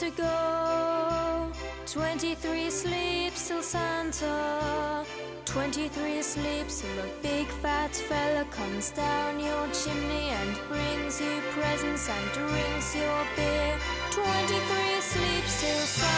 to go. 23 sleeps till Santa. 23 asleep till a big fat fella comes down your chimney and brings you presents and drinks your beer. 23 sleeps till Santa.